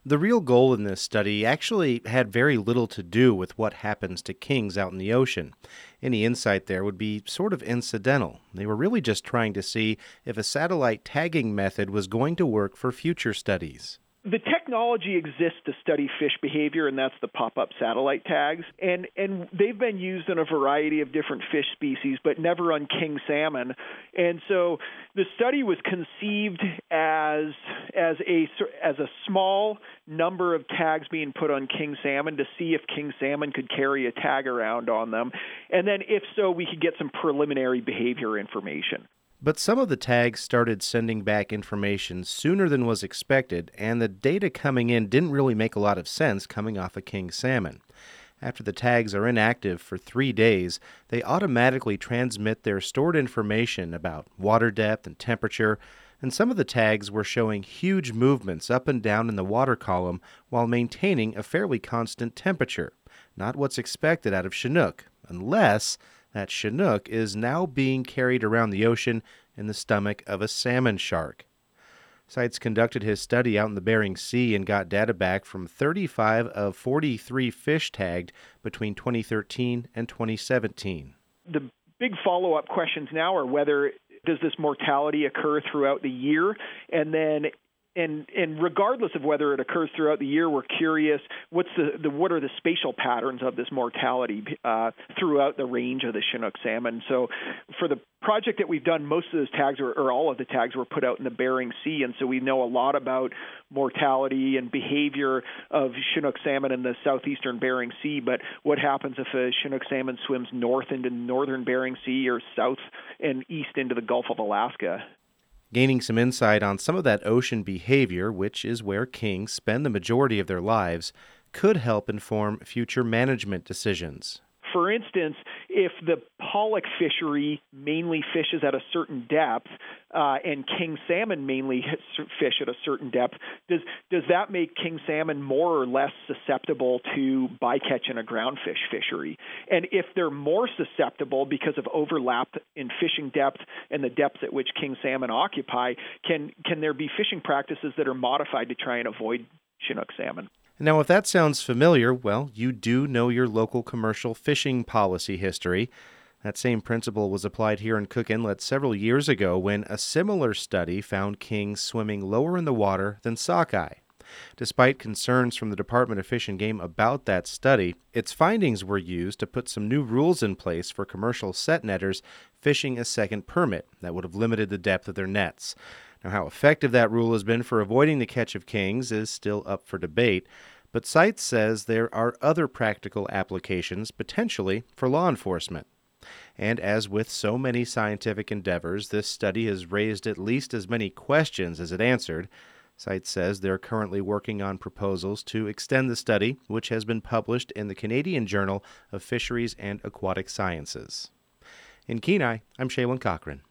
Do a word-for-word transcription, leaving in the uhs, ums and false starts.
The real goal in this study actually had very little to do with what happens to kings out in the ocean. Any insight there would be sort of incidental. They were really just trying to see if a satellite tagging method was going to work for future studies. The technology exists to study fish behavior, and that's the pop-up satellite tags. And and they've been used in a variety of different fish species, but never on king salmon. And so the study was conceived as as a as a small number of tags being put on king salmon to see if king salmon could carry a tag around on them. And then if so, we could get some preliminary behavior information. But some of the tags started sending back information sooner than was expected, and the data coming in didn't really make a lot of sense coming off a king salmon. After the tags are inactive for three days, they automatically transmit their stored information about water depth and temperature, and some of the tags were showing huge movements up and down in the water column while maintaining a fairly constant temperature. Not what's expected out of Chinook, unless that Chinook is now being carried around the ocean in the stomach of a salmon shark. Seitz conducted his study out in the Bering Sea and got data back from thirty-five of forty-three fish tagged between twenty thirteen and twenty seventeen. The big follow-up questions now are whether does this mortality occur throughout the year, and then And and regardless of whether it occurs throughout the year, we're curious what's the, the what are the spatial patterns of this mortality uh, throughout the range of the Chinook salmon. So for the project that we've done, most of those tags were, or all of the tags were put out in the Bering Sea, and so we know a lot about mortality and behavior of Chinook salmon in the southeastern Bering Sea. But what happens if a Chinook salmon swims north into northern Bering Sea or south and east into the Gulf of Alaska? Gaining some insight on some of that ocean behavior, which is where kings spend the majority of their lives, could help inform future management decisions. For instance, if the pollock fishery mainly fishes at a certain depth uh, and king salmon mainly fish at a certain depth, does does that make king salmon more or less susceptible to bycatch in a groundfish fishery? And if they're more susceptible because of overlap in fishing depth and the depths at which king salmon occupy, can can there be fishing practices that are modified to try and avoid Chinook salmon? Now, if that sounds familiar, well, you do know your local commercial fishing policy history. That same principle was applied here in Cook Inlet several years ago when a similar study found kings swimming lower in the water than sockeye. Despite concerns from the Department of Fish and Game about that study, its findings were used to put some new rules in place for commercial set netters fishing a second permit that would have limited the depth of their nets. Now, how effective that rule has been for avoiding the catch of kings is still up for debate, but Seitz says there are other practical applications, potentially for law enforcement. And as with so many scientific endeavors, this study has raised at least as many questions as it answered. Seitz says they're currently working on proposals to extend the study, which has been published in the Canadian Journal of Fisheries and Aquatic Sciences. In Kenai, I'm Shaylin Cochran.